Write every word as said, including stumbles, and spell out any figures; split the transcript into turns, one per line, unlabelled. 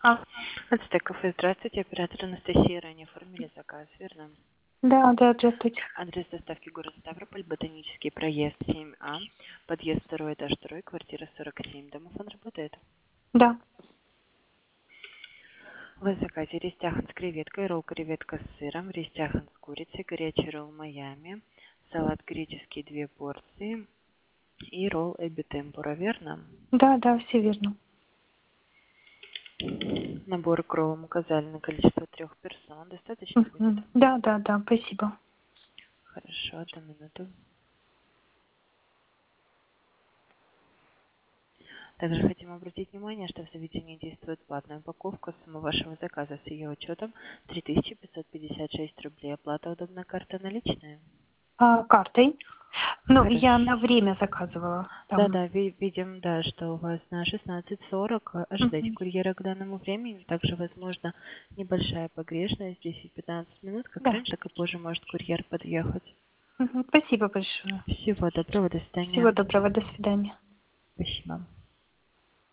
А,
Ацтек кафе, здравствуйте, оператор Анастасия, ранее оформили заказ, верно?
да, да, здравствуйте.
Адрес доставки город Ставрополь, Ботанический проезд семь А, подъезд второй, этаж второй, квартира сорок семь, домофон работает.
Да.
У вас в заказе рестяхан с креветкой, ролл креветка с сыром, рестяхан с курицей, горячий ролл Майами, салат греческий две порции и ролл эбби темпура, верно?
Да, да, все верно.
Набор к роллам указали на количество трех персон, достаточно будет?
Мгм. Да, да, да, спасибо.
Хорошо, одну минуту. Также хотим обратить внимание, что в заведении действует платная упаковка. Сумма вашего заказа с ее учетом три тысячи пятьсот пятьдесят шесть рублей. Оплата удобная, карта наличная.
А, картой? Ну, я
Хорошо.
на время заказывала там.
Да-да, ви- видим, да, что у вас на шестнадцать сорок ожидайте
Мгм.
курьера к данному времени. Также, возможно, небольшая погрешность, десять-пятнадцать минут. Как
Да.
раньше, так и позже может курьер подъехать.
Мгм. Спасибо большое.
Всего доброго, до
Всего
свидания.
доброго, до свидания.
Спасибо.